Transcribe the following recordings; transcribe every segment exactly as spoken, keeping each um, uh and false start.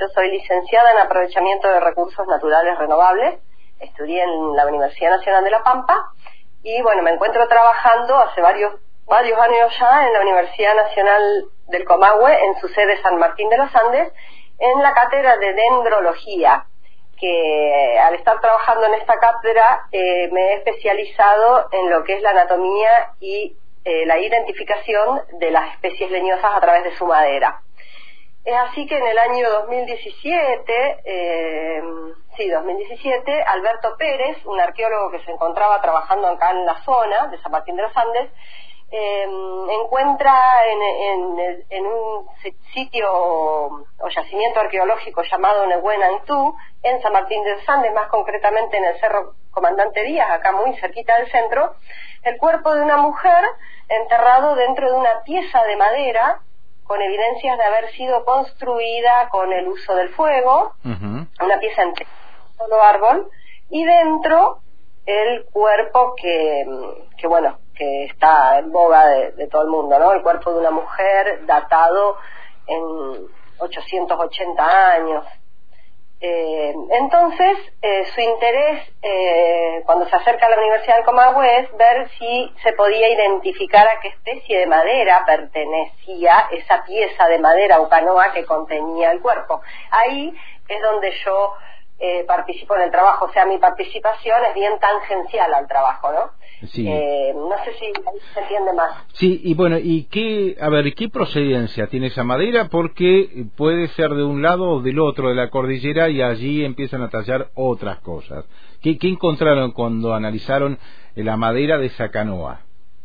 Yo soy licenciada en aprovechamiento de recursos naturales renovables, estudié en la Universidad Nacional de La Pampa y bueno, me encuentro trabajando hace varios, varios años ya en la Universidad Nacional del Comahue, en su sede San Martín de los Andes, en la cátedra de dendrología, que al estar trabajando en esta cátedra eh, me he especializado en lo que es la anatomía y eh, la identificación de las especies leñosas a través de su madera. Es así que en el año dos mil diecisiete, eh, sí, dos mil diecisiete, Alberto Pérez, un arqueólogo que se encontraba trabajando acá en la zona de San Martín de los Andes, eh, encuentra en, en, en un sitio o yacimiento arqueológico llamado Nehuenantú, en San Martín de los Andes, más concretamente en el Cerro Comandante Díaz, acá muy cerquita del centro, el cuerpo de una mujer enterrado dentro de una pieza de madera, con evidencias de haber sido construida con el uso del fuego, uh-huh. Una pieza entera, un solo árbol, y dentro el cuerpo que, que bueno, que está en boga de, de todo el mundo, ¿no? El cuerpo de una mujer datado en ochocientos ochenta años. Eh, entonces, eh, su interés eh, cuando se acerca a la Universidad del Comahue es ver si se podía identificar a qué especie de madera pertenecía esa pieza de madera o canoa que contenía el cuerpo. Ahí es donde yo eh, participo en el trabajo, o sea, mi participación es bien tangencial al trabajo, ¿no? Sí. Eh, no sé si ahí se entiende más. Sí, y bueno, ¿y qué, a ver, qué procedencia tiene esa madera? Porque puede ser de un lado o del otro de la cordillera y allí empiezan a tallar otras cosas. ¿Qué, qué encontraron cuando analizaron la madera de esa canoa?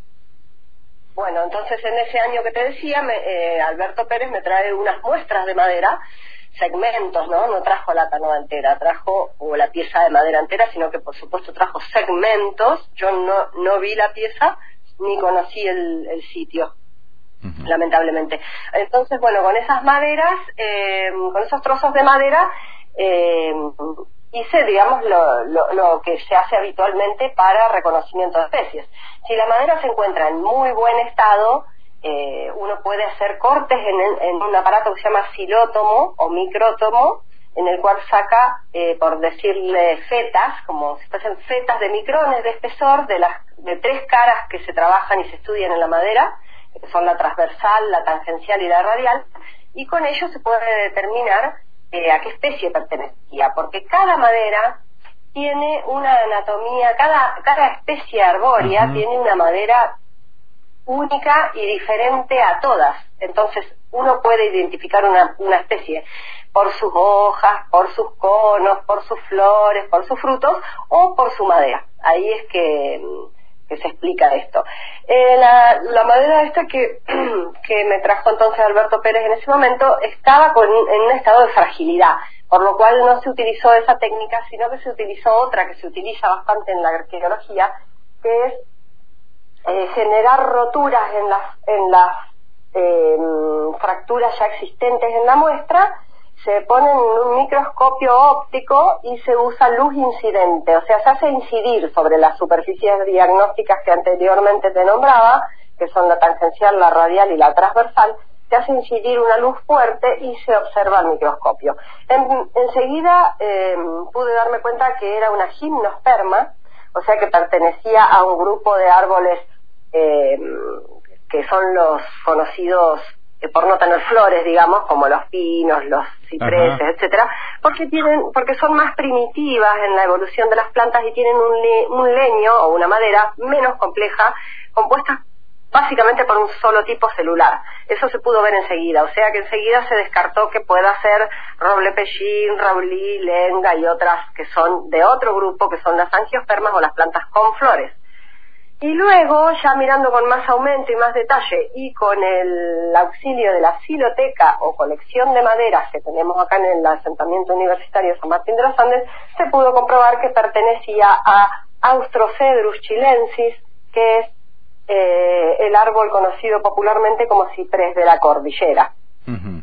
Bueno, entonces en ese año que te decía, me, eh, Alberto Pérez me trae unas muestras de madera, segmentos, ¿no? No trajo la canoa entera, trajo o la pieza de madera entera, sino que por supuesto trajo segmentos. Yo no, no vi la pieza ni conocí el, el sitio, uh-huh. Lamentablemente. Entonces, bueno, con esas maderas, eh, con esos trozos de madera, eh, hice, digamos, lo, lo, lo que se hace habitualmente para reconocimiento de especies. Si la madera se encuentra en muy buen estado, Eh, uno puede hacer cortes en, en un aparato que se llama silótomo o micrótomo, en el cual saca, eh, por decirle, fetas, como si fuesen fetas de micrones de espesor, de las de tres caras que se trabajan y se estudian en la madera, que son la transversal, la tangencial y la radial, y con ello se puede determinar eh, a qué especie pertenecía, porque cada madera tiene una anatomía, cada, cada especie arbórea uh-huh. tiene una madera única y diferente a todas. Entonces uno puede identificar una, una especie por sus hojas, por sus conos, por sus flores, por sus frutos o por su madera. Ahí es que, que se explica esto. Eh, la, la madera esta que, que me trajo entonces Alberto Pérez en ese momento estaba con, en un estado de fragilidad, por lo cual no se utilizó esa técnica, sino que se utilizó otra que se utiliza bastante en la arqueología, que es Eh, generar roturas en las en las eh, fracturas ya existentes en la muestra, se ponen en un microscopio óptico y se usa luz incidente, o sea, se hace incidir sobre las superficies diagnósticas que anteriormente te nombraba, que son la tangencial, la radial y la transversal, se hace incidir una luz fuerte y se observa al microscopio. En, enseguida eh, pude darme cuenta que era una gimnosperma, o sea que pertenecía a un grupo de árboles eh, que son los conocidos eh, por no tener flores, digamos, como los pinos, los cipreses, Ajá. etcétera, porque tienen, porque son más primitivas en la evolución de las plantas y tienen un, le, un leño o una madera menos compleja, compuesta básicamente por un solo tipo celular. Eso se pudo ver enseguida, o sea que enseguida se descartó que pueda ser roble pellín, raulí, lenga y otras que son de otro grupo, que son las angiospermas o las plantas con flores. Y luego, ya mirando con más aumento y más detalle y con el auxilio de la filoteca o colección de maderas que tenemos acá en el asentamiento universitario San Martín de los Andes, se pudo comprobar que pertenecía a Austrocedrus chilensis, que es eh, el árbol conocido popularmente como ciprés de la cordillera. Uh-huh.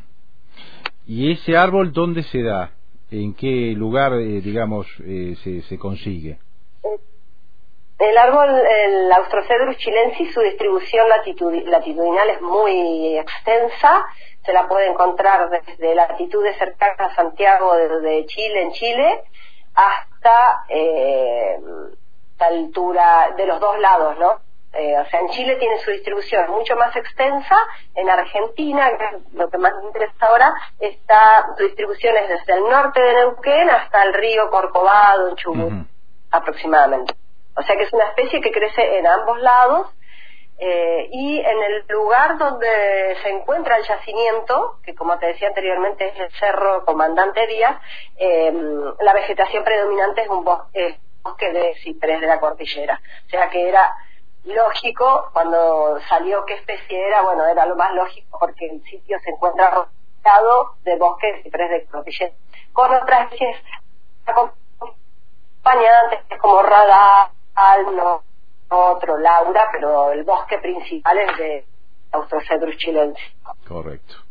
¿Y ese árbol dónde se da? ¿En qué lugar, eh, digamos, eh, se, se consigue? Eh, El árbol, el Austrocedrus chilensis, su distribución latitud- latitudinal es muy extensa. Se la puede encontrar desde latitudes cercanas a Santiago de, de Chile, en Chile, hasta eh, la altura de los dos lados, ¿no? Eh, o sea, en Chile tiene su distribución mucho más extensa. En Argentina, que es lo que más me interesa ahora, está su distribución es desde el norte de Neuquén hasta el río Corcovado, en Chubut, uh-huh. aproximadamente. O sea que es una especie que crece en ambos lados, eh, y en el lugar donde se encuentra el yacimiento, que como te decía anteriormente es el Cerro Comandante Díaz, eh, la vegetación predominante es un bosque, bosque de ciprés de la cordillera. O sea que era lógico, cuando salió qué especie era, bueno, era lo más lógico porque el sitio se encuentra rodeado de bosque de ciprés de cordillera, con otras especies acompañantes como radar, no otro Laura, pero el bosque principal es de Austrocedrus chilensis. Correcto.